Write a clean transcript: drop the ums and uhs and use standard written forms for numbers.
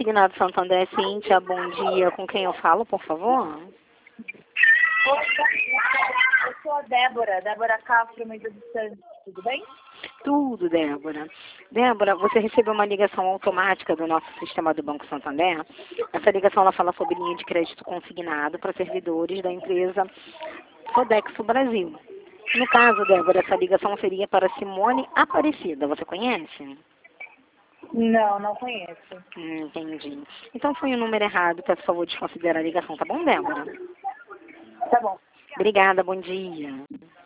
Consignado Santo André, Cíntia, bom dia. Com quem eu falo, por favor? Eu sou a Débora Castro, Meida dos Santos, tudo bem? Tudo, Débora. Débora, você recebeu uma ligação automática do nosso sistema do Banco Santander. Essa ligação ela fala sobre linha de crédito consignado para servidores da empresa Sodexo Brasil. No caso, Débora, essa ligação seria para Simone Aparecida. Você conhece? Não conheço. Entendi. Então foi o número errado. Peço por favor desconsiderar a ligação, tá bom, Débora? Tá bom. Obrigada, bom dia.